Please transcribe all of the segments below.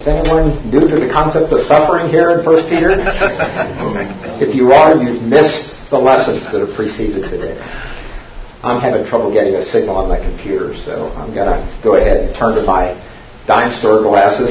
Is anyone new to the concept of suffering here in 1 Peter? If you are, you've missed the lessons that have preceded today. I'm having trouble getting a signal on my computer, so I'm going to go ahead and turn to my dime store glasses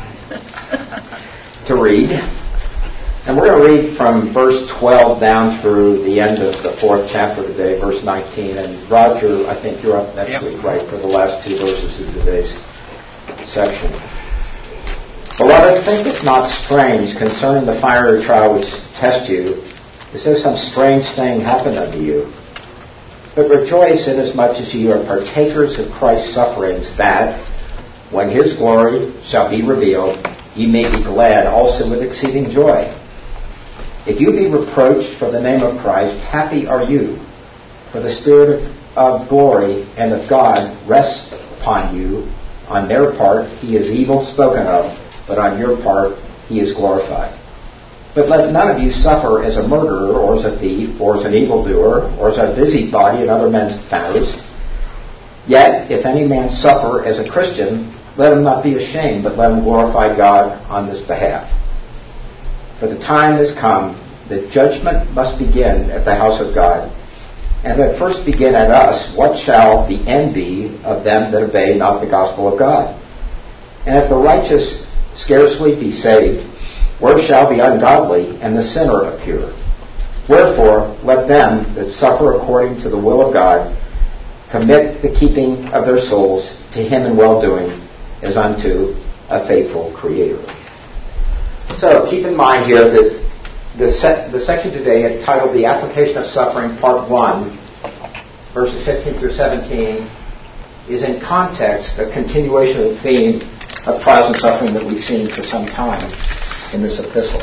to read. And we're going to read from verse 12 down through the end of the 4th chapter today, verse 19. And Roger, I think you're up next week, right, for the last 2 verses of today's section. Beloved, think it not strange concerning the fiery trial which tests you, as though some strange thing happened unto you. But rejoice inasmuch as you are partakers of Christ's sufferings, that, when his glory shall be revealed, ye may be glad also with exceeding joy. If you be reproached for the name of Christ, happy are you, for the Spirit of glory and of God rests upon you. On their part he is evil spoken of, but on your part he is glorified. But let none of you suffer as a murderer, or as a thief, or as an evildoer, or as a busybody in other men's matters. Yet, if any man suffer as a Christian, let him not be ashamed, but let him glorify God on this behalf. For the time has come that judgment must begin at the house of God. And if it first begin at us, what shall the end be of them that obey not the gospel of God? And if the righteous scarcely be saved, where shall the ungodly and the sinner appear? Wherefore, let them that suffer according to the will of God commit the keeping of their souls to him in well-doing, as unto a faithful Creator. So keep in mind here that the section today entitled The Application of Suffering, Part 1, verses 15 through 17, is in context a continuation of the theme of trials and suffering that we've seen for some time in this epistle.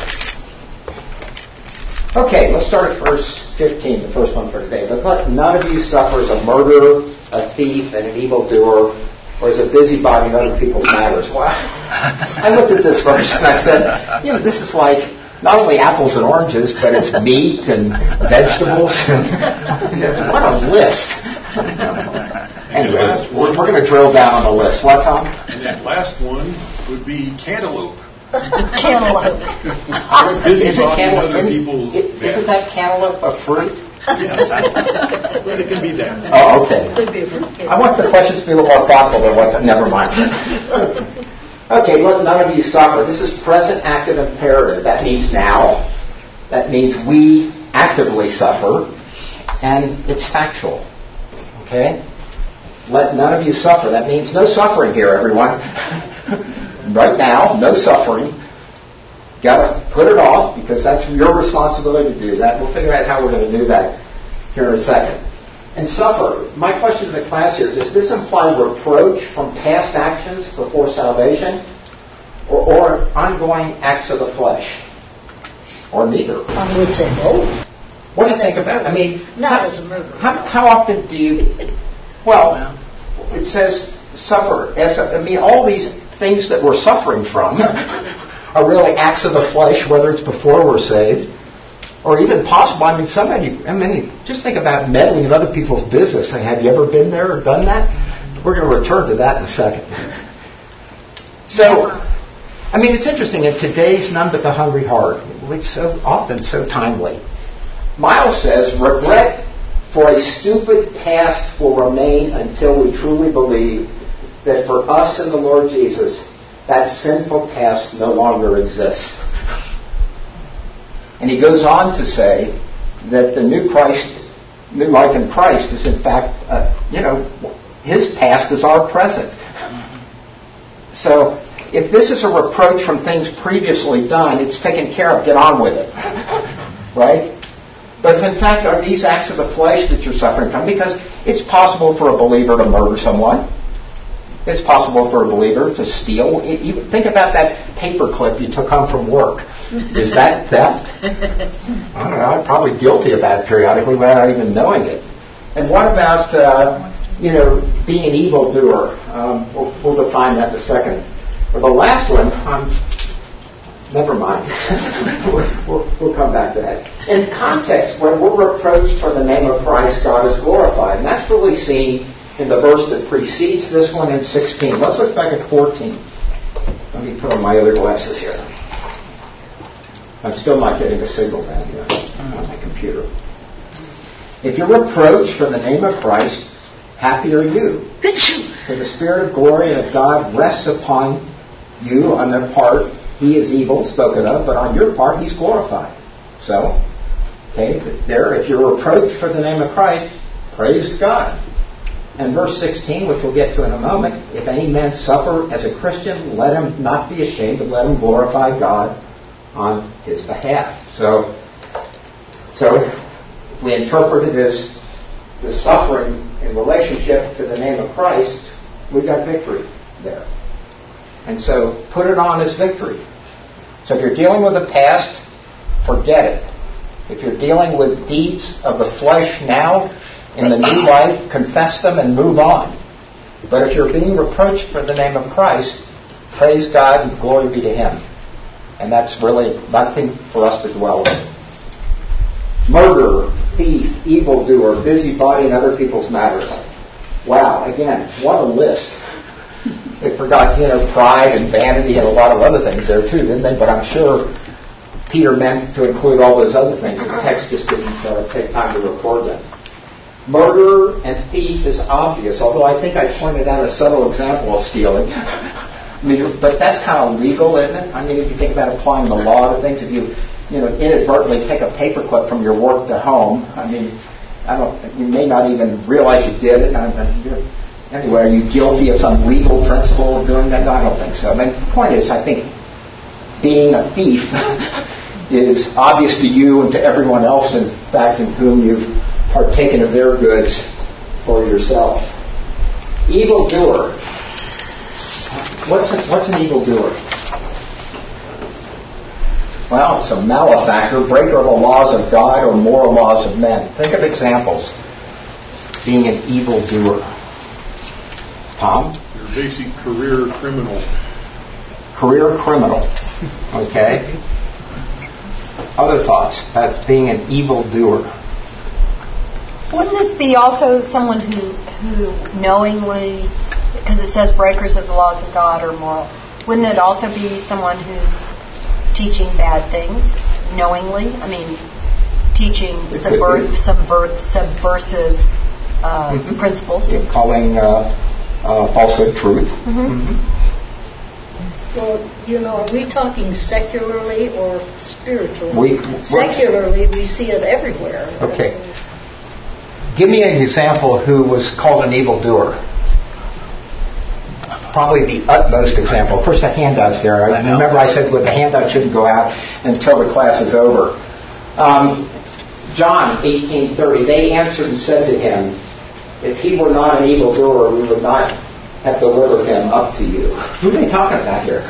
Okay, let's start at verse 15, the first one for today. But let none of you suffer as a murderer, a thief, and an evildoer, or as a busybody in other people's matters. Wow. I looked at this verse and I said, this is like not only apples and oranges, but it's meat and vegetables. What a list. Anyway, we're going to drill down on the list. What, Tom? And that last one would be cantaloupe. Cantaloupe. Isn't that cantaloupe a fruit? Yes. Well, it can be that. Oh, okay. I want the questions to be a little more thoughtful than what. Never mind. Okay, let none of you suffer. This is present active imperative. That means now. That means we actively suffer. And it's factual. Okay? Let none of you suffer. That means no suffering here, everyone. Right now, no suffering. Got to put it off, because that's your responsibility to do that. We'll figure out how we're going to do that here in a second. And suffer. My question to the class here, does this imply reproach from past actions before salvation, or ongoing acts of the flesh? Or neither? I would say both. What do you think about it? I mean, not as a murderer. How often do you... Well, it says suffer. All these things that we're suffering from are really acts of the flesh, whether it's before we're saved, or even possible. Just think about meddling in other people's business. Have you ever been there or done that? We're going to return to that in a second. So, it's interesting. In today's None But the Hungry Heart, it's so often so timely. Miles says, regret for a stupid past will remain until we truly believe that for us in the Lord Jesus, that sinful past no longer exists. And he goes on to say that the new life in Christ is in fact, his past is our present. So if this is a reproach from things previously done, it's taken care of. Get on with it. Right? But if in fact are these acts of the flesh that you're suffering from, because it's possible for a believer to murder someone. It's possible for a believer to steal. Think about that paper clip you took home from work. Is that theft? I don't know. I'm probably guilty of that periodically without even knowing it. And what about, being an evildoer? We'll define that in a second. Or the last one, never mind. We'll come back to that. In context, when we're reproached for the name of Christ, God is glorified. And that's really seen in the verse that precedes this one in 16. Let's look back at 14. Let me put on my other glasses here. I'm still not getting a signal down here on my computer. If you're reproached for the name of Christ, happy are you. For the Spirit of glory and of God rests upon you. On their part, He is evil, spoken of, but on your part, He's glorified. So, there, if you're reproached for the name of Christ, praise God. And verse 16, which we'll get to in a moment, if any man suffer as a Christian, let him not be ashamed, but let him glorify God on his behalf. So we interpret it as the suffering in relationship to the name of Christ. We've got victory there. And so put it on as victory. So if you're dealing with the past, forget it. If you're dealing with deeds of the flesh now, in the new life, confess them and move on. But if you're being reproached for the name of Christ, praise God and glory be to Him. And that's really nothing for us to dwell on. Murderer, thief, evildoer, busybody in other people's matters. Wow, again, what a list. They forgot, pride and vanity and a lot of other things there too, didn't they? But I'm sure Peter meant to include all those other things. The text just didn't take time to record them. Murderer and thief is obvious, although I think I pointed out a subtle example of stealing. But that's kind of legal, isn't it? I mean, if you think about applying the law to things, if you inadvertently take a paperclip from your work to home, you may not even realize you did it. Anyway, are you guilty of some legal principle of doing that? No, I don't think so. The point is, I think being a thief is obvious to you and to everyone else, in fact, in whom you've partaken of their goods for yourself. Evildoer. What's an evildoer? Well, it's a malefactor, breaker of the laws of God or moral laws of men. Think of examples. Being an evildoer. Tom? Your basic career criminal. Career criminal. Okay. Other thoughts about being an evildoer. Wouldn't this be also someone who knowingly, because it says breakers of the laws of God or moral, wouldn't it also be someone who's teaching bad things knowingly? I mean, teaching subversive principles. Calling falsehood truth. Mm-hmm. Well, are we talking secularly or spiritually? Secularly, we see it everywhere. Okay. Give me an example who was called an evildoer. Probably the utmost example. Of course, the handout's there. Remember I said the handout shouldn't go out until the class is over. John 18:30, they answered and said to him, if he were not an evildoer, we would not have delivered him up to you. Who are they talking about here?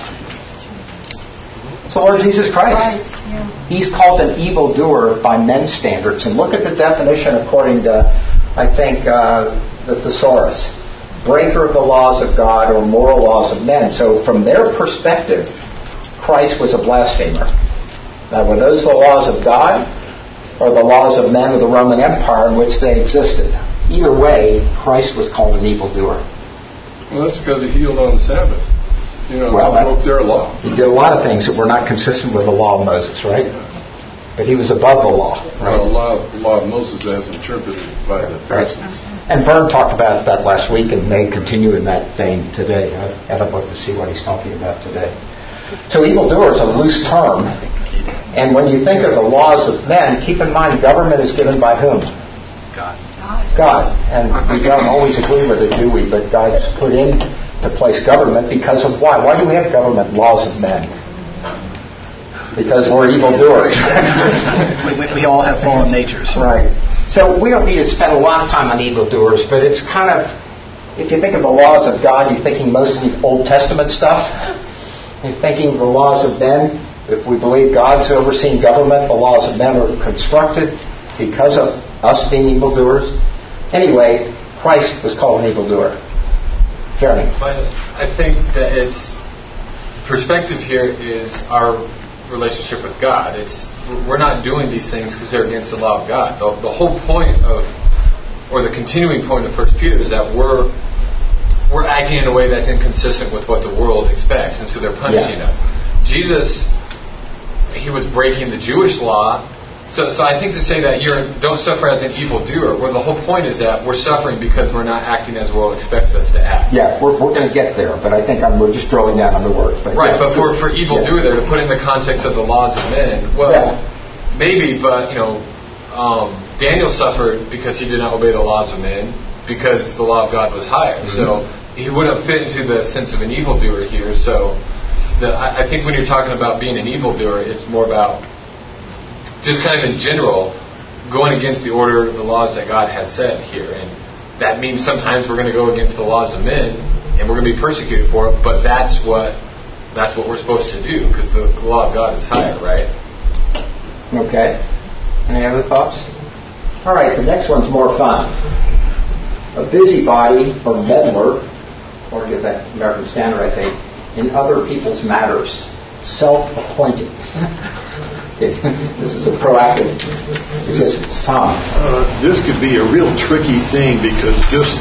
It's the Lord Jesus Christ. Yeah. He's called an evildoer by men's standards. And look at the definition according to, I think, the thesaurus. Breaker of the laws of God or moral laws of men. So from their perspective, Christ was a blasphemer. Now, were those the laws of God or the laws of men of the Roman Empire in which they existed? Either way, Christ was called an evildoer. Well, that's because he healed on the Sabbath. Broke their law. He did a lot of things that were not consistent with the law of Moses, right? But he was above the law. Right? Well, the law of Moses as interpreted by the Pharisees. And Vern talked about that last week and may continue in that vein today. I'd like to see what he's talking about today. So evildoer is a loose term. And when you think of the laws of men, keep in mind government is given by whom? God. And we don't always agree with it, do we? But God's put into place government because of why? Why do we have government laws of men? Because we're evildoers. we all have fallen natures. Right. So we don't need to spend a lot of time on evildoers, but it's kind of, if you think of the laws of God, you're thinking mostly Old Testament stuff. You're thinking the laws of men. If we believe God's overseeing government, the laws of men are constructed because of us being evildoers. Anyway, Christ was called an evildoer. Jeremy. I think that it's perspective here is our relationship with God. We're not doing these things because they're against the law of God. The whole point or the continuing point of 1 Peter is that we're acting in a way that's inconsistent with what the world expects. And so they're punishing us. Jesus, he was breaking the Jewish law. So I think to say that you don't suffer as an evildoer, where the whole point is that we're suffering because we're not acting as the world expects us to act. Yeah, we're going to get there, but I think we're just drilling down on the word. But right, but for evildoer there, to put in the context of the laws of men, maybe, but Daniel suffered because he did not obey the laws of men, because the law of God was higher. Mm-hmm. So he wouldn't fit into the sense of an evildoer here. So I think when you're talking about being an evildoer, it's more about just kind of in general, going against the order, the laws that God has set here. And that means sometimes we're going to go against the laws of men, and we're going to be persecuted for it, but that's what we're supposed to do, because the law of God is higher, right? Okay. Any other thoughts? All right, the next one's more fun. A busybody or meddler, or to get that American Standard, I think, in other people's matters. Self-appointed. This is a proactive existence. Tom? This could be a real tricky thing, because just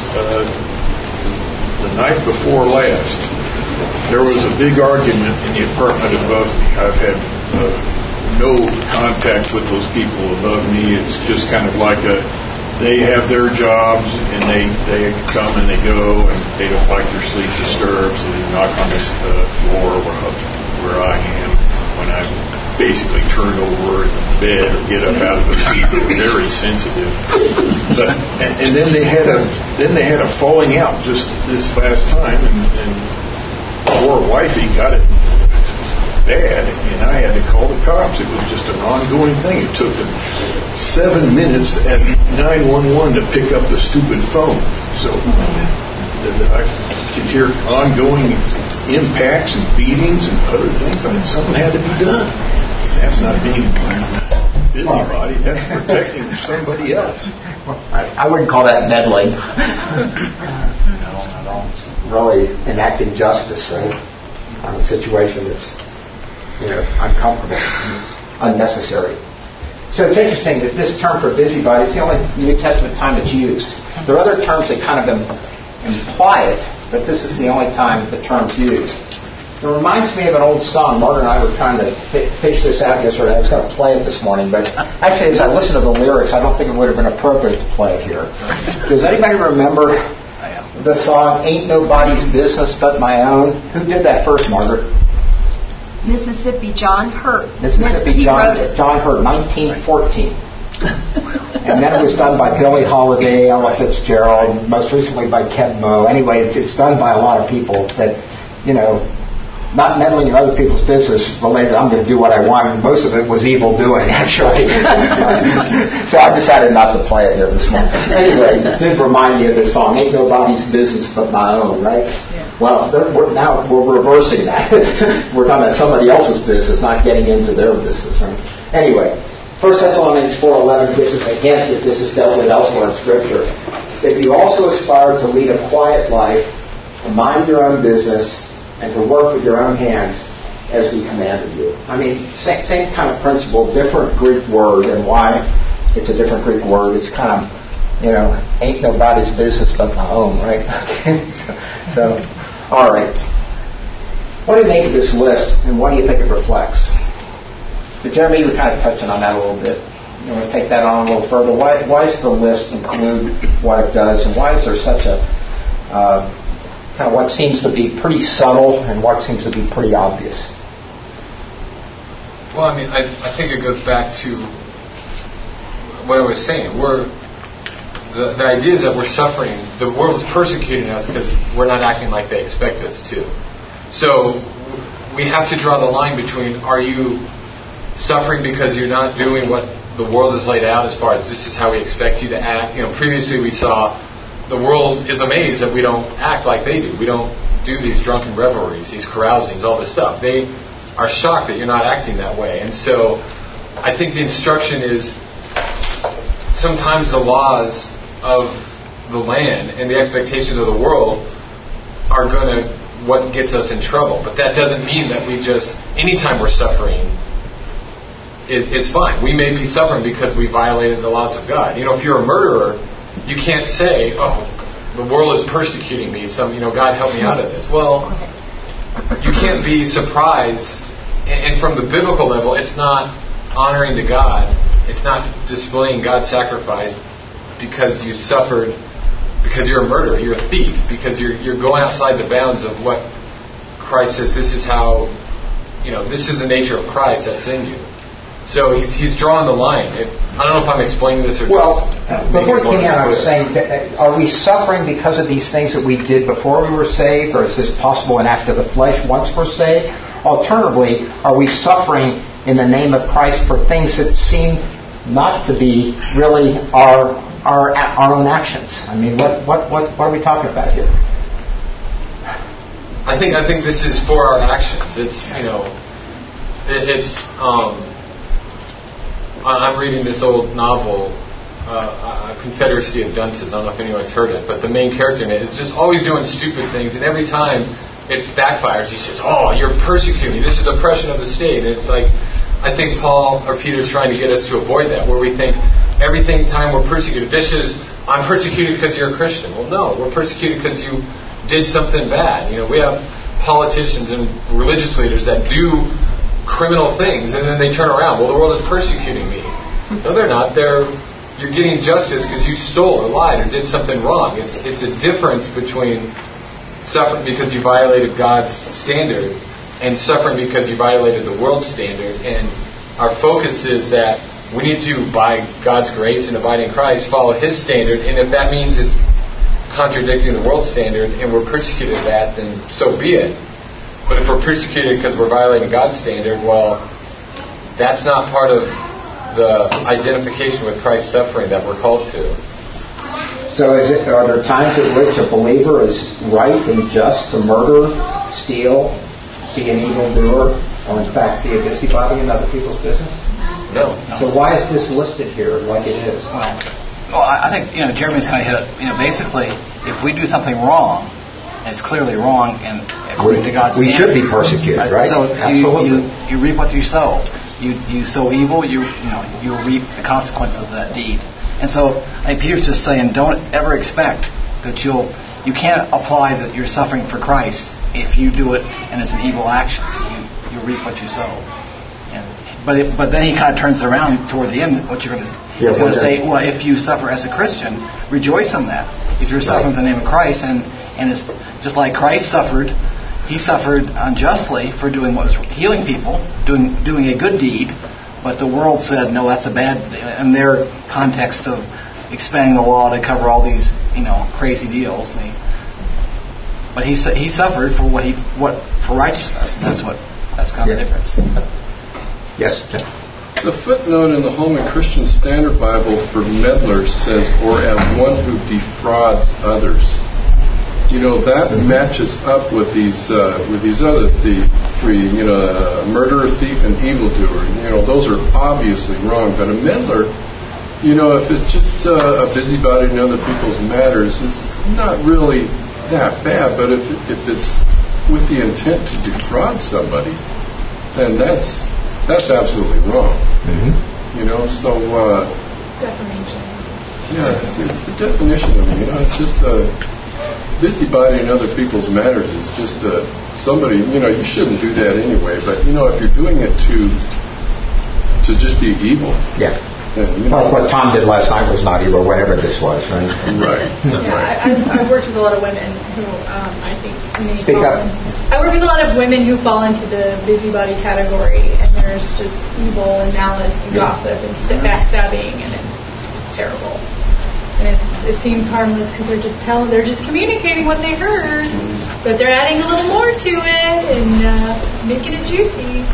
the night before last, there was a big argument in the apartment above me. I've had no contact with those people above me. It's just kind of like they have their jobs, and they come and they go, and they don't like their sleep disturbed, so they knock on this floor where I am when I'm basically turn over in bed or get up out of the seat. They're very sensitive. But, and then they had a falling out just this last time, and poor wifey got it bad, and I had to call the cops. It was just an ongoing thing. It took them 7 minutes at 911 to pick up the stupid phone. So I could hear ongoing impacts and beatings and other things. I mean, something had to be done. That's not being busybody. That's protecting somebody else. I wouldn't call that meddling. Really enacting justice, right, on a situation that's uncomfortable, unnecessary. So it's interesting that this term for busybody is the only New Testament time it's used. There are other terms that kind of imply it, but this is the only time the term's used. It reminds me of an old song. Margaret and I were trying to fish this out yesterday. I was going to play it this morning, but actually, as I listened to the lyrics, I don't think it would have been appropriate to play it here. Does anybody remember the song "Ain't Nobody's Business But My Own"? Who did that first, Margaret? Mississippi John Hurt. John Hurt, 1914. And then it was done by Billie Holiday, Ella Fitzgerald, and most recently by Ken Moe. Anyway, it's done by a lot of people that, not meddling in other people's business related, I'm going to do what I want. And most of it was evil doing, actually. So I decided not to play it here this morning. Anyway, it did remind me of this song, "Ain't Nobody's Business But My Own," right? Yeah. Well, we're reversing that. We're talking about somebody else's business, not getting into their business. Right? Anyway, 1 Thessalonians 4:11 gives us a hint that this is dealt with elsewhere in Scripture. That you also aspire to lead a quiet life, to mind your own business, and to work with your own hands as we commanded you. I mean, same kind of principle, different Greek word, and why it's a different Greek word. It's kind of, ain't nobody's business but my own, right? So, all right. What do you make of this list, and what do you think it reflects? But Jeremy, you were kind of touching on that a little bit. You want to take that on a little further? Why does the list include what it does, and why is there such a kind of what seems to be pretty subtle and what seems to be pretty obvious? Well, I mean, I think it goes back to what I was saying. The idea is that we're suffering. The world is persecuting us because we're not acting like they expect us to. So we have to draw the line between, are you suffering because you're not doing what the world has laid out as far as this is how we expect you to act? Previously we saw the world is amazed that we don't act like they do. We don't do these drunken revelries, these carousings, all this stuff. They are shocked that you're not acting that way. And so I think the instruction is sometimes the laws of the land and the expectations of the world are going to what gets us in trouble. But that doesn't mean that we just, anytime we're suffering, it's fine. We may be suffering because we violated the laws of God. If you're a murderer, you can't say, "Oh, the world is persecuting me. God help me out of this." Well, you can't be surprised. And from the biblical level, it's not honoring to God. It's not displaying God's sacrifice because you suffered, because you're a murderer, you're a thief, because you're going outside the bounds of what Christ says. This is how, this is the nature of Christ that's in you. So he's drawing the line. I don't know if I'm explaining this or before we came out, I was saying, are we suffering because of these things that we did before we were saved, or is this possible an act of the flesh once we're saved? Alternatively, are we suffering in the name of Christ for things that seem not to be really our own actions? I mean, what are we talking about here? I think this is for our actions. I'm reading this old novel, Confederacy of Dunces. I don't know if anyone's heard it, but the main character in it is just always doing stupid things, and every time it backfires, he says, "Oh, you're persecuting. This is oppression of the state." And it's like, I think Paul or Peter's trying to get us to avoid that, where we think everything time we're persecuted, I'm persecuted because you're a Christian. Well, no, we're persecuted because you did something bad. We have politicians and religious leaders that do criminal things, and then they turn around. Well, the world is persecuting me. No, they're not. You're getting justice because you stole or lied or did something wrong. It's a difference between suffering because you violated God's standard and suffering because you violated the world's standard. And our focus is that we need to, by God's grace and abide in Christ, follow His standard. And if that means it's contradicting the world's standard and we're persecuted for that, then so be it. But if we're persecuted because we're violating God's standard, well, that's not part of the identification with Christ's suffering that we're called to. So are there times at which a believer is right and just to murder, steal, be an evildoer, or in fact be a busybody in other people's business? No. So why is this listed here like it is? Well, I think Jeremy's kind of hit it. Basically, if we do something wrong, and it's clearly wrong, and according to God's we should be persecuted, right? So absolutely. You reap what you sow. You sow evil, you reap the consequences of that deed. And so I think Peter's just saying, don't ever expect that you can't apply that you're suffering for Christ if you do it and it's an evil action. You reap what you sow. But then he kind of turns it around toward the end. What you're going to say, well, if you suffer as a Christian, rejoice in that. If you're suffering in the name of Christ, and it's just like Christ suffered. He suffered unjustly for doing what was healing people, doing a good deed, but the world said, no, that's a bad thing. In their context of expanding the law to cover all these, crazy deals. But he suffered for for righteousness, and that's kind of the difference. Yes, Tim. The footnote in the Holman Christian Standard Bible for meddlers says, or as one who defrauds others. That matches up with these other three, murderer, thief, and evildoer. Those are obviously wrong. But a meddler, if it's just a busybody in other people's matters, it's not really that bad. But if it's with the intent to defraud somebody, then that's absolutely wrong. Mm-hmm. So defamation. Yeah, it's the definition of it. It's just busybody in other people's matters is just somebody. You shouldn't do that anyway. But if you're doing it to just be evil, yeah. Well, what Tom did last night was not evil, whatever this was, right? Right. Yeah, I've worked with a lot of women who I think Speak up. I work with a lot of women who fall into the busybody category, and there's just evil and malice and gossip and backstabbing, and it's terrible. And it seems harmless because they're just communicating what they heard, but they're adding a little more to it and making it juicy.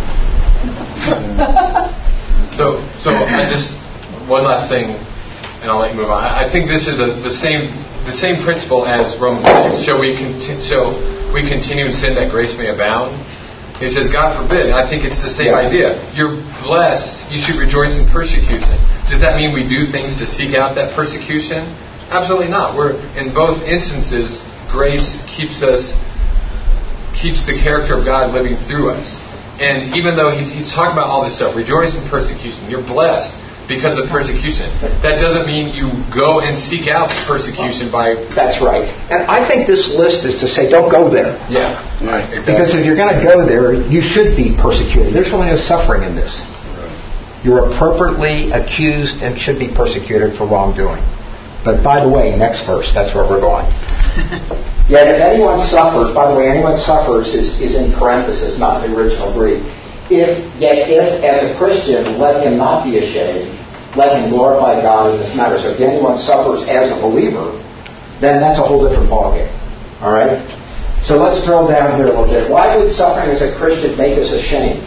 So I just one last thing, and I'll let you move on. I think this is the same principle as Romans 6. Shall we continue in sin that grace may abound? He says, God forbid. And I think it's the same idea. You're blessed. You should rejoice in persecution. Does that mean we do things to seek out that persecution? Absolutely not. In both instances, grace keeps the character of God living through us. And even though he's talking about all this stuff, rejoice in persecution, you're blessed. because of persecution. That doesn't mean you go and seek out persecution by... That's right. And I think this list is to say, don't go there. Yeah. Right. Exactly. Because if you're going to go there, you should be persecuted. There's really no suffering in this. You're appropriately accused and should be persecuted for wrongdoing. But by the way, next verse, that's where we're going. Yet if anyone suffers, by the way, anyone suffers is in parenthesis, not in the original Greek. If, as a Christian, let him not be ashamed, let him glorify God in this matter. So if anyone suffers as a believer, then that's a whole different ballgame. All right? So let's drill down here a little bit. Why would suffering as a Christian make us ashamed?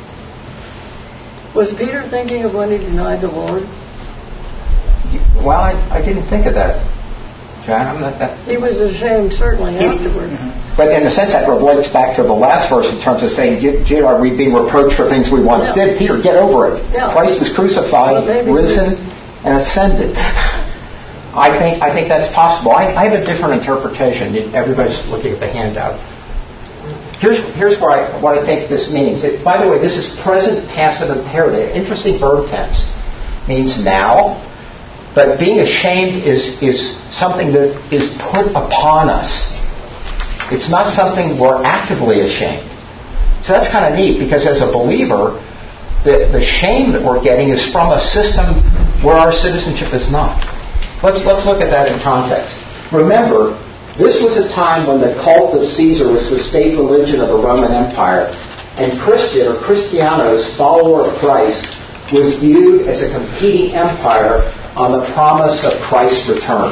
Was Peter thinking of when he denied the Lord? Well, I didn't think of that, John. I'm not that. He was ashamed, certainly, afterward. But in a sense, that relates back to the last verse in terms of saying, are we being reproached for things we once did? Peter, get over it. Yeah. Christ was crucified, risen, and ascended. I think that's possible. I have a different interpretation. Everybody's looking at the handout. Here's what I think this means. By the way, this is present passive imperative. Interesting verb tense. Means now. But being ashamed is something that is put upon us. It's not something we're actively ashamed. So that's kind of neat, because as a believer, the shame that we're getting is from a system where our citizenship is not. Let's look at that in context. Remember, this was a time when the cult of Caesar was the state religion of the Roman Empire, and Christian, or Christianos, follower of Christ, was viewed as a competing empire on the promise of Christ's return.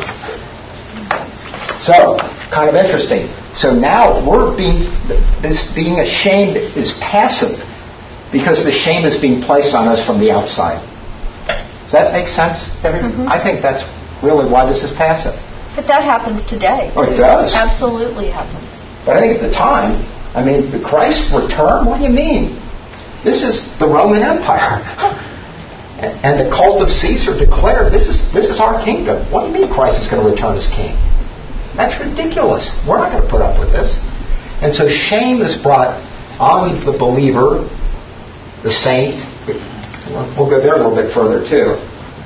So, kind of interesting. So now being ashamed is passive, because the shame is being placed on us from the outside. Does that make sense? Mm-hmm. I think that's really why this is passive. But that happens today. Oh, it does? Absolutely happens. But I think at the time, the Christ's return, what do you mean? This is the Roman Empire. And the cult of Caesar declared, this is our kingdom. What do you mean Christ is going to return as king? That's ridiculous. We're not going to put up with this. And so shame is brought on the believer, the saint. We'll go there a little bit further too.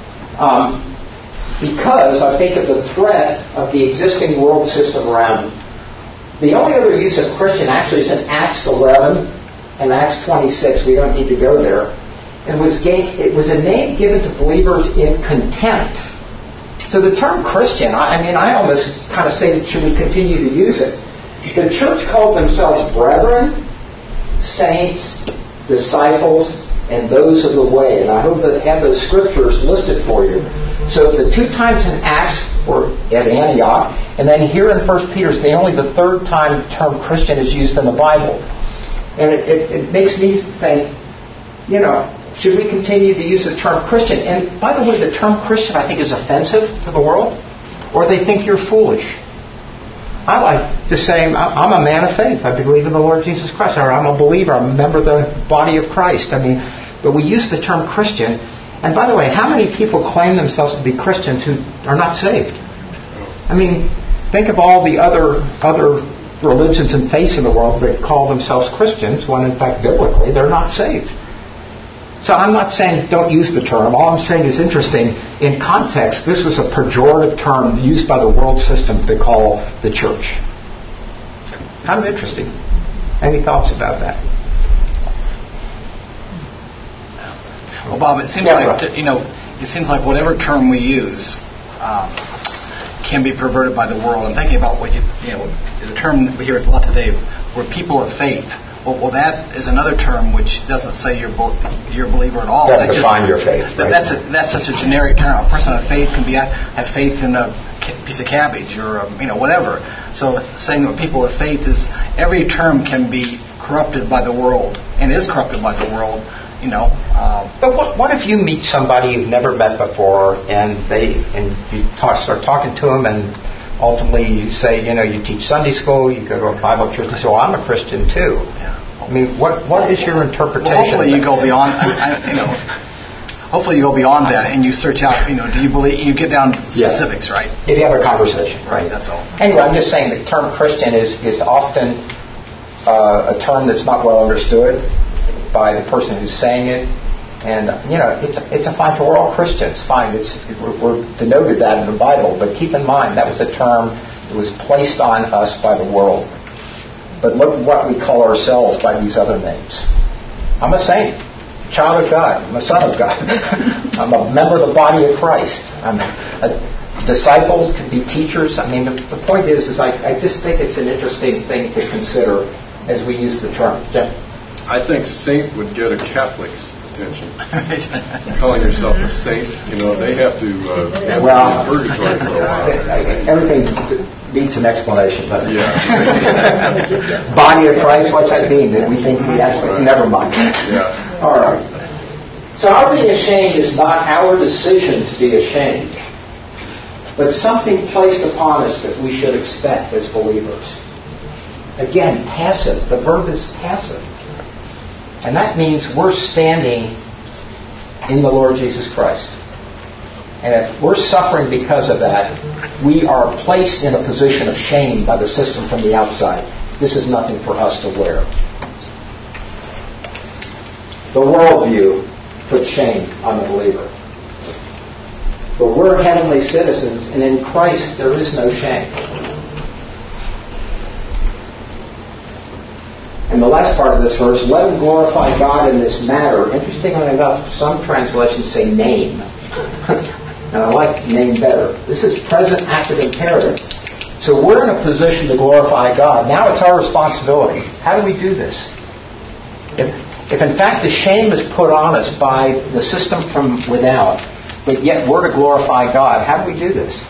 Because I think of the threat of the existing world system around him. The only other use of Christian actually is in Acts 11 and Acts 26. We don't need to go there. It was a name given to believers in contempt. So the term Christian, I almost kind of say, should we continue to use it? The church called themselves brethren, saints, disciples, and those of the way. And I hope that I have those scriptures listed for you. So the 2 times in Acts were at Antioch, and then here in 1 Peter, it's only the 3rd time the term Christian is used in the Bible. And it makes me think, should we continue to use the term Christian? And by the way, the term Christian, I think, is offensive to the world, or they think you're foolish. I like to say, I'm a man of faith. I believe in the Lord Jesus Christ. Or I'm a believer. I'm a member of the body of Christ. But we use the term Christian. And by the way, how many people claim themselves to be Christians who are not saved? Think of all the other religions and faiths in the world that call themselves Christians, when in fact, biblically, they're not saved. So I'm not saying don't use the term. All I'm saying is interesting. In context, this was a pejorative term used by the world system to call the church. Kind of interesting. Any thoughts about that? Well, Bob, it seems it seems like whatever term we use can be perverted by the world. I'm thinking about the term that we hear a lot today, we're people of faith. Well, that is another term which doesn't say you're a believer at all. Doesn't define your faith. Right? That's such a generic term. A person of faith can have faith in a piece of cabbage or whatever. So saying that people of faith is, every term can be corrupted by the world and is corrupted by the world. But what if you meet somebody you've never met before, and you start talking to them, and ultimately you say, you teach Sunday school, you go to a Bible church, and say, well, I'm a Christian too. Yeah. What is your interpretation? Well, hopefully you go beyond. Hopefully you go beyond that, and you search out. Do you believe? You get down to specifics, right? If you have a conversation, right? That's all. Anyway, I'm just saying the term Christian is often a term that's not well understood by the person who's saying it. And, it's a fine, we're all Christians, fine. We're denoted that in the Bible, but keep in mind that was a term that was placed on us by the world. But look at what we call ourselves by these other names. I'm a saint, child of God, I'm a son of God. I'm a member of the body of Christ. Disciples could be teachers. I mean, the point is I just think it's an interesting thing to consider as we use the term. Jim? I think saint would get a Catholic's attention. Calling yourself a saint, they have to be in purgatory for a while. Everything needs an explanation, doesn't it? Yeah. Body of Christ, what's that mean? That we think we actually... Never mind. Yeah. All right. So our being ashamed is not our decision to be ashamed, but something placed upon us that we should expect as believers. Again, passive. The verb is passive. And that means we're standing in the Lord Jesus Christ. And if we're suffering because of that, we are placed in a position of shame by the system from the outside. This is nothing for us to wear. The worldview puts shame on the believer. But we're heavenly citizens, and in Christ there is no shame. And the last part of this verse, let them glorify God in this matter. Interestingly enough, some translations say name. And I like name better. This is present active imperative. So we're in a position to glorify God. Now it's our responsibility. How do we do this? If in fact the shame is put on us by the system from without, but yet we're to glorify God, how do we do this?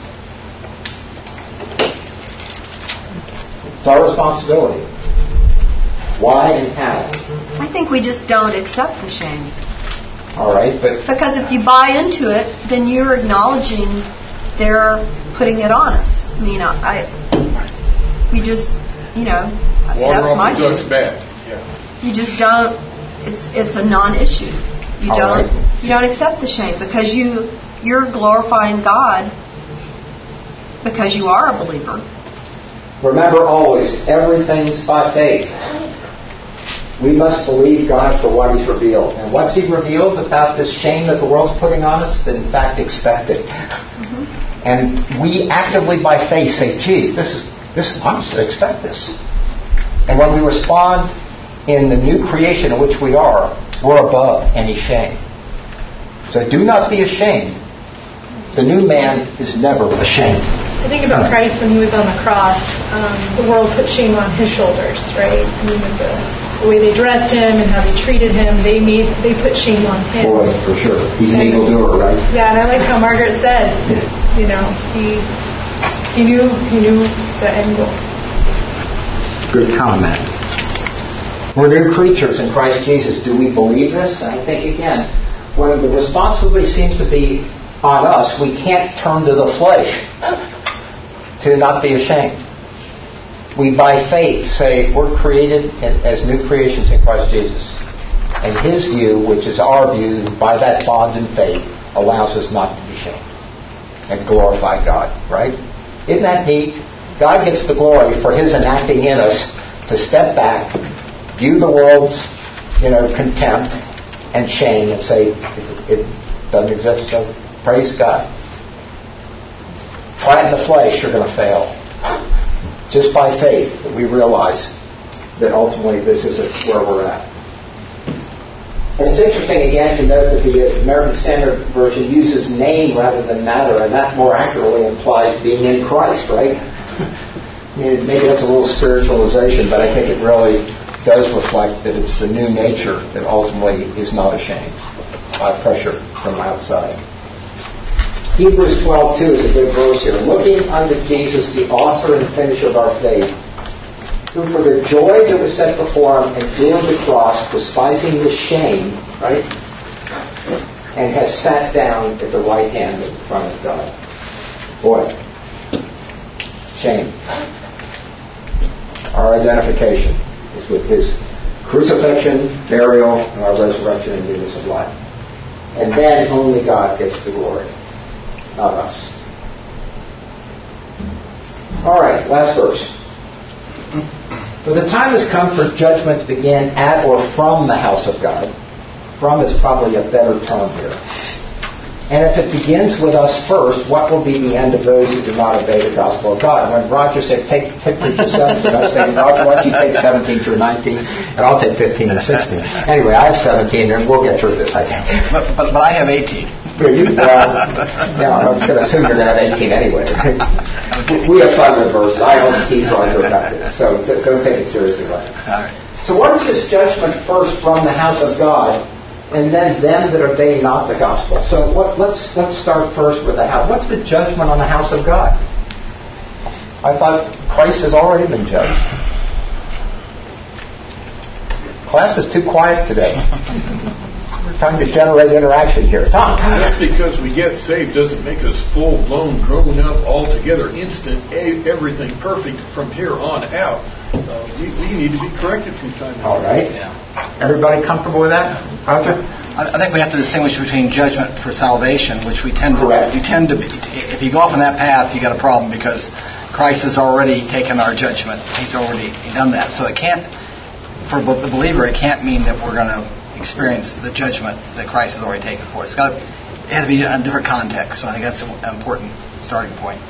It's our responsibility. Why and how? I think we just don't accept the shame. All right, but... Because if you buy into it, then you're acknowledging they're putting it on us. I mean, we just, Water that's my off the duck's back. Yeah. You just don't, it's a non-issue. You don't accept the shame because you're glorifying God because you are a believer. Remember always, everything's by faith. We must believe God for what He's revealed. And what's He revealed about this shame that the world's putting on us? That in fact expect it. Mm-hmm. And we actively by faith say, gee, this is I'm to expect this. And when we respond in the new creation in which we are, we're above any shame. So do not be ashamed. The new man is never ashamed. I think about Christ when He was on the cross. The world put shame on His shoulders, right? I mean, with the way they dressed Him and how they treated Him, they put shame on Him. Boy, for sure. He's an evildoer, right? Yeah, and I like how Margaret said, he knew the end goal. Good comment. We're new creatures in Christ Jesus. Do we believe this? I think, again, when the responsibility seems to be on us, we can't turn to the flesh to not be ashamed. We, by faith, say we're created as new creations in Christ Jesus. And His view, which is our view, by that bond in faith, allows us not to be ashamed and glorify God, right? Isn't that neat? God gets the glory for His enacting in us to step back, view the world's, contempt and shame and say, it doesn't exist, so praise God. Try it in the flesh, you're going to fail. Just by faith that we realize that ultimately this isn't where we're at. And it's interesting again to note that the American Standard Version uses name rather than matter, and that more accurately implies being in Christ, right? Maybe that's a little spiritualization, but I think it really does reflect that it's the new nature that ultimately is not ashamed by pressure from outside. Hebrews 12:2 is a good verse here. Looking unto Jesus, the author and finisher of our faith, who for the joy that was set before Him endured the cross, despising the shame, right? And has sat down at the right hand in front of God. Boy, shame. Our identification is with His crucifixion, burial, and our resurrection and newness of life. And then only God gets the glory, not us. All right, last verse. For the time has come for judgment to begin at or from the house of God. From is probably a better term here. And if it begins with us first, what will be the end of those who do not obey the gospel of God? When Roger said, take 15 through 17, I was saying, Roger, why don't you take 17 through 19, and I'll take 15 and 16. Anyway, I have 17, and we'll get through this, I think. But I have 18. I was going to assume you're going to have 18 anyway. We have fun with verses. I always tease Roger about this, so don't take it seriously, Roger. All right. So what is this judgment first from the house of God, and then them that obey not the gospel? So let's start first with the house. What's the judgment on the house of God? I thought Christ has already been judged. Class is too quiet today. We're trying to generate interaction here. Tom? Just because we get saved doesn't make us full-blown, grown up, altogether, instant, everything perfect from here on out. We need to be corrected from time to time. All right. Yeah. Everybody comfortable with that? Roger? I think we have to distinguish between judgment for salvation, which we tend Correct. to. You tend to. If you go off on that path, you got a problem because Christ has already taken our judgment. He's already done that. So it can't, for the believer, it can't mean that we're going to experience the judgment that Christ has already taken for us. It has to be in a different context. So I think that's an important starting point.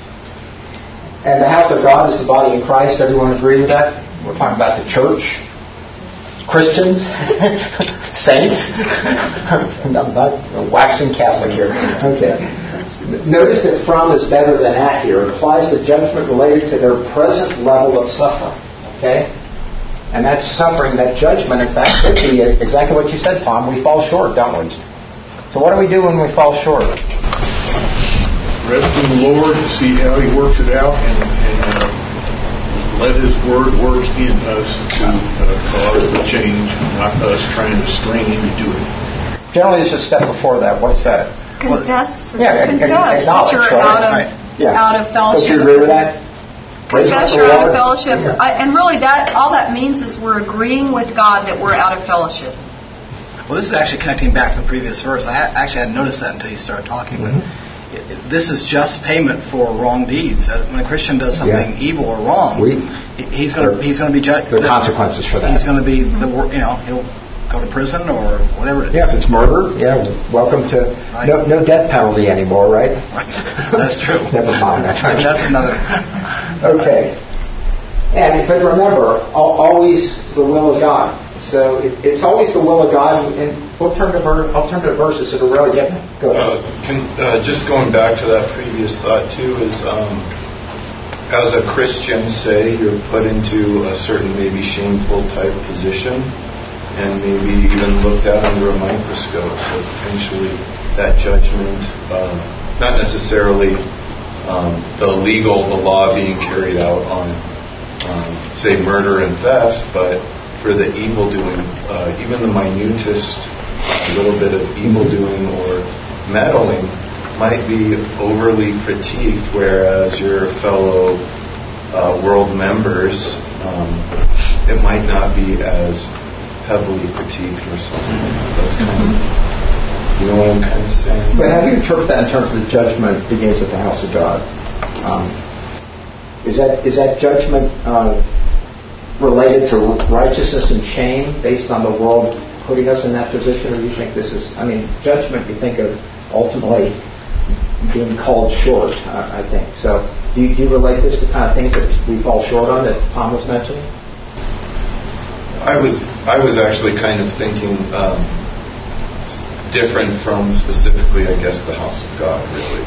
And the house of God is the body of Christ. Everyone agree with that? We're talking about the church, Christians, saints. I'm not waxing Catholic here. Okay. Notice that from is better than at here. It applies the judgment related to their present level of suffering. Okay? And that suffering, that judgment, in fact, could be exactly what you said, Tom. We fall short, don't we? So what do we do when we fall short? Rest in the Lord, see how He works it out, and let His Word work in us to cause the change, not us trying to strain to do it. Generally, there's a step before that. What's that? Confess. Confess that you're out of fellowship. Don't you agree with that? Confess you're out of fellowship. And really, all that means is we're agreeing with God that we're out of fellowship. Well, this is actually connecting back to the previous verse. I actually hadn't noticed that until you started talking. But this is just payment for wrong deeds. When a Christian does something evil or wrong, he's going to be judged. There are consequences for that. He's going to be he'll go to prison or whatever it is. Yes, it's murder. Yeah, welcome to no death penalty anymore, right? That's true. Never mind. That's another. Okay. But remember, always the will of God. So it's always the will of God. And we'll turn to alternative verses that are relevant. Go ahead. Just going back to that previous thought too is, as a Christian, say you're put into a certain maybe shameful type position, and maybe even looked at under a microscope. So potentially that judgment, not necessarily the law being carried out on, say, murder and theft, but for the evil doing, even the minutest little bit of evil doing or meddling might be overly critiqued, whereas your fellow world members, it might not be as heavily critiqued or something. That's kind of, you know what I'm kind of saying? But how do you interpret that in terms of the judgment begins at the house of God? Is that judgment related to righteousness and shame based on the world putting us in that position, or do you think this is, judgment you think of ultimately being called short, I think. So do you relate this to kind of things that we fall short on that Tom was mentioning? I was actually kind of thinking different from specifically, I guess, the house of God, really.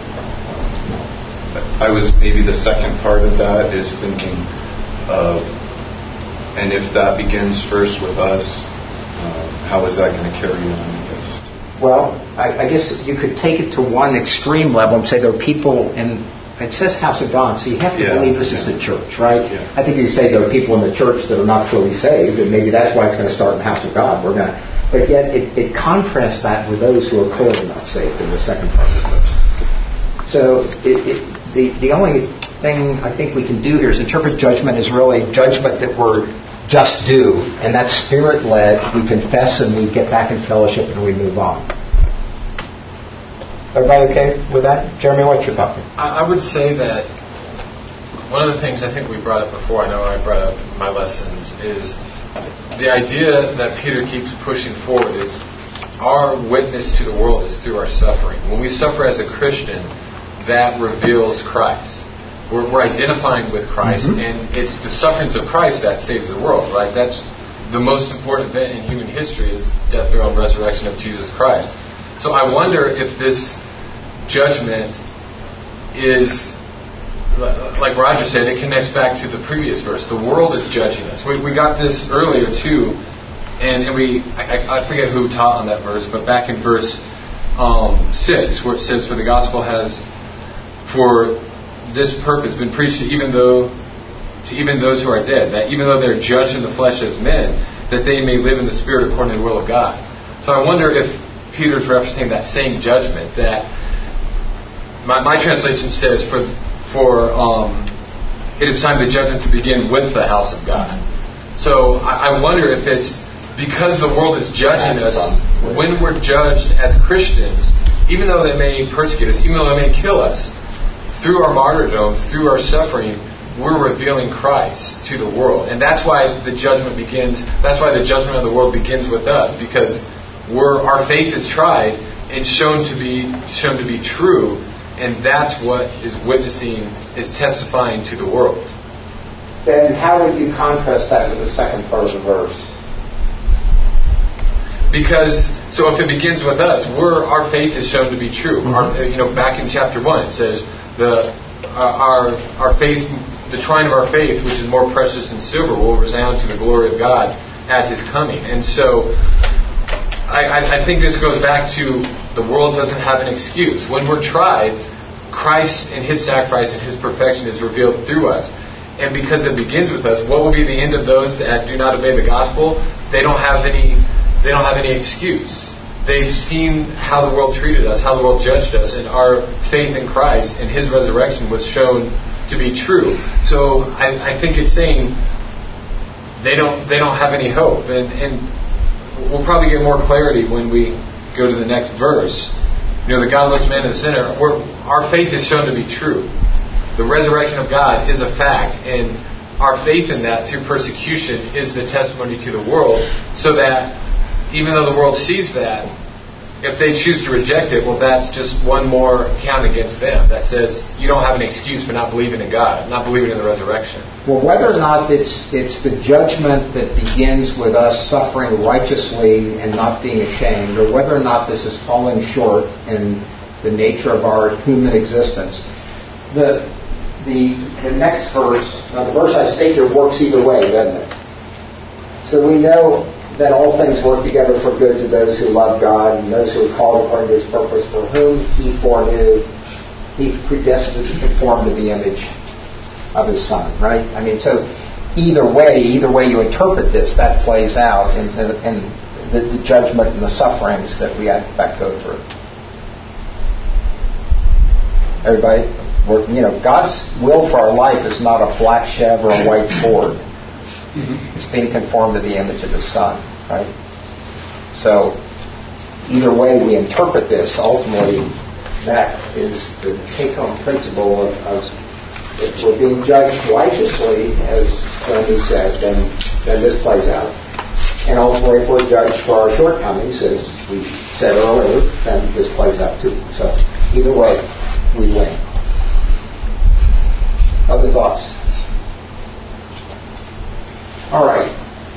I was maybe the second part of that is thinking of, and if that begins first with us, how is that going to carry on, I guess? Well, I guess you could take it to one extreme level and say there are people in, it says house of God, so you have to believe this is the church, right? Yeah. I think you say there are people in the church that are not truly saved, and maybe that's why it's going to start in the house of God. But yet it contrasts that with those who are clearly not saved in the second part of the verse. So the only thing I think we can do here is interpret judgment as really judgment that we're just due, and that's Spirit-led. We confess and we get back in fellowship and we move on. Everybody okay with that? Jeremy, what's your thought? I would say that one of the things I think we brought up before, I know I brought up in my lessons, is the idea that Peter keeps pushing forward is our witness to the world is through our suffering. When we suffer as a Christian, that reveals Christ. We're identifying with Christ, and it's the sufferings of Christ that saves the world, right? That's the most important event in human history, is the death, burial, and resurrection of Jesus Christ. So I wonder if this judgment is, like Roger said, it connects back to the previous verse. The world is judging us. We got this earlier too, and I forget who taught on that verse, but back in verse 6, where it says, "For the gospel has for this purpose been preached to even those who are dead, that even though they're judged in the flesh as men, that they may live in the spirit according to the will of God." So I wonder if Peter's referencing that same judgment. That my translation says, "For it is time the judgment to begin with the house of God." So I wonder if it's because the world is judging us. When we're judged as Christians, even though they may persecute us, even though they may kill us, through our martyrdom, through our suffering, we're revealing Christ to the world. And that's why the judgment begins. That's why the judgment of the world begins with us, because our faith is tried and shown to be true, and that's what is witnessing, is testifying to the world. Then how would you contrast that with the second part of the verse? Because, so if it begins with us, our faith is shown to be true. Back in chapter 1, it says our faith, the trying of our faith, which is more precious than silver, will resound to the glory of God at His coming. And so, I think this goes back to the world doesn't have an excuse. When we're tried, Christ and His sacrifice and His perfection is revealed through us. And because it begins with us, what will be the end of those that do not obey the gospel? They don't have any excuse. They've seen how the world treated us, how the world judged us, and our faith in Christ and His resurrection was shown to be true. So I think it's saying they don't have any hope. And we'll probably get more clarity when we go to the next verse. The godless man and the sinner, our faith is shown to be true. The resurrection of God is a fact, and our faith in that through persecution is the testimony to the world, so that even though the world sees that, if they choose to reject it, well, that's just one more count against them that says you don't have an excuse for not believing in God, not believing in the resurrection. Well, whether or not it's the judgment that begins with us suffering righteously and not being ashamed, or whether or not this is falling short in the nature of our human existence, the next verse, the verse I state here, works either way, doesn't it? So we know that all things work together for good to those who love God and those who are called according to His purpose, for whom He foreknew, He predestined to conform to the image of His Son, right? I mean, so either way you interpret this, that plays out in the judgment and the sufferings that we in fact go through. Everybody, God's will for our life is not a black Chev or a white Ford. It's being conformed to the image of His Son, right? So, either way we interpret this, ultimately, that is the take-home principle of if we're being judged righteously, as Randy said, then this plays out. And ultimately, if we're judged for our shortcomings, as we said earlier, then this plays out too. So, either way, we win. Other thoughts? All right.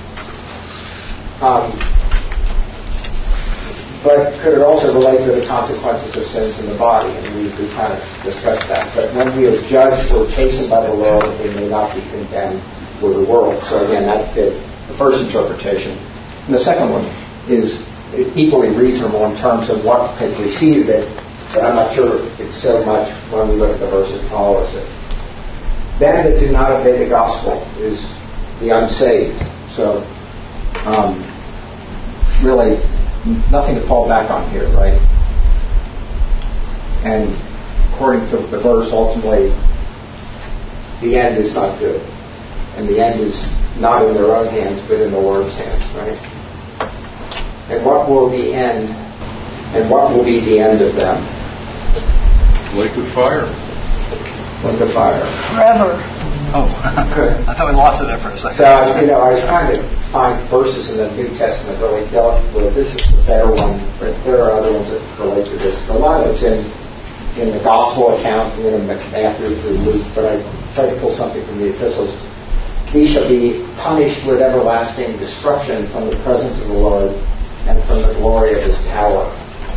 But could it also relate to the consequences of sins in the body? And we kind of discussed that. But when we are judged or chastened by the world, we may not be condemned with the world. So again, that fit the first interpretation. And the second one is equally reasonable in terms of what had preceded it, but I'm not sure it's so much when we look at the verses that follows it. Them that do not obey the gospel is the unsaved. So, really, nothing to fall back on here, right? And according to the verse, ultimately, the end is not good. And the end is not in their own hands, but in the Lord's hands, right? And what will be the end of them? Lake of fire. Lake of fire. Forever. Oh, I thought we lost it there for a second. So, I was trying to find verses in the New Testament that really dealt with this is the better one, but there are other ones that relate to this. A lot of it's in the Gospel account, Matthew through Luke, but I tried to pull something from the epistles. He shall be punished with everlasting destruction from the presence of the Lord and from the glory of His power.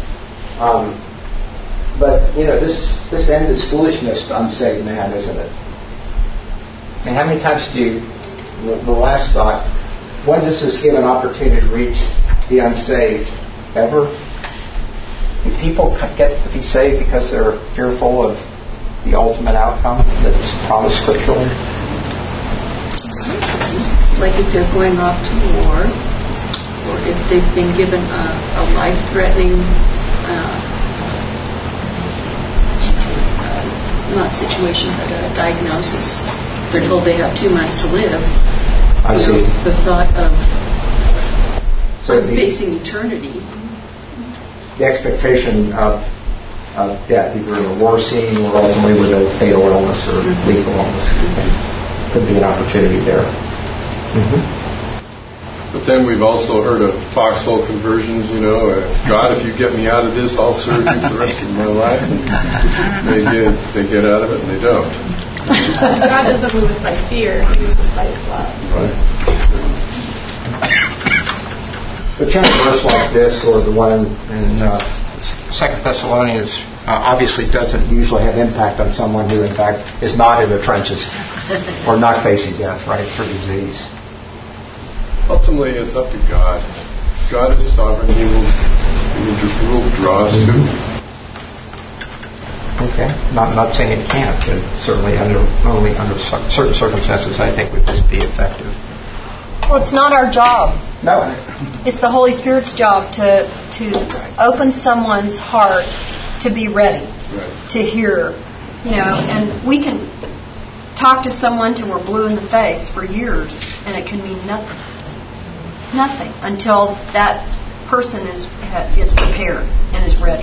But this end is foolishness to unsaved man, isn't it? And how many times the last thought, when does this give an opportunity to reach the unsaved? Ever? Do people get to be saved because they're fearful of the ultimate outcome that's promised scripturally? Like if they're going off to war, or if they've been given a life-threatening, not situation, but a diagnosis. They're told they have 2 months to live. I see. The thought of facing eternity. The expectation of death, either in a war scene or ultimately with a fatal illness or lethal illness, could be an opportunity there. But then we've also heard of foxhole conversions, God, if you get me out of this, I'll serve you for the rest of my life. And they get out of it and they don't. God doesn't move us by fear, He moves us by His love. Right. The verse like this, or the one in 2 Thessalonians, obviously doesn't usually have impact on someone who, in fact, is not in the trenches or not facing death, right, through disease. Ultimately, it's up to God. God is sovereign. He will draw us to. Okay. Not saying it can't, but certainly only under certain circumstances, I think would this be effective. Well, it's not our job. No. It's the Holy Spirit's job to open someone's heart to be ready to hear, and we can talk to someone till we're blue in the face for years, and it can mean nothing. Nothing until that person is prepared and is ready.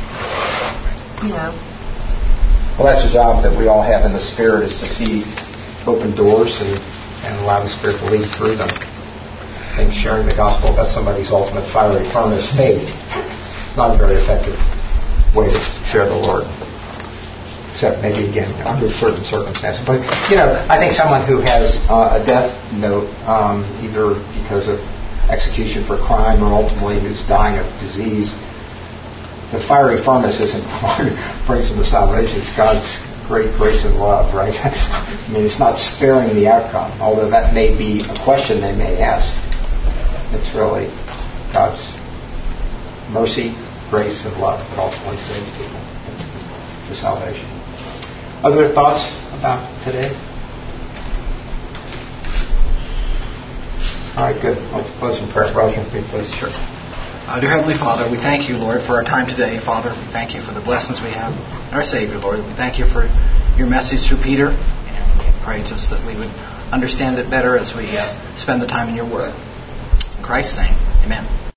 Well, that's a job that we all have in the Spirit, is to see open doors and allow the Spirit to lead through them. I think sharing the gospel about somebody's ultimate fiery furnace state is not a very effective way to share the Lord. Except maybe, again, under certain circumstances. But, I think someone who has a death note, either because of execution for crime or ultimately who's dying of disease, the fiery furnace isn't what brings them to salvation. It's God's great grace and love, right? I mean, it's not sparing the outcome, although that may be a question they may ask. It's really God's mercy, grace, and love that ultimately saves people to salvation. Other thoughts about today? All right, good. Let's close in prayer. Roger, please. Sure. Dear Heavenly Father, we thank you, Lord, for our time today. Father, we thank you for the blessings we have in our Savior, Lord. We thank you for your message through Peter, and we pray just that we would understand it better as we spend the time in your Word. In Christ's name, amen.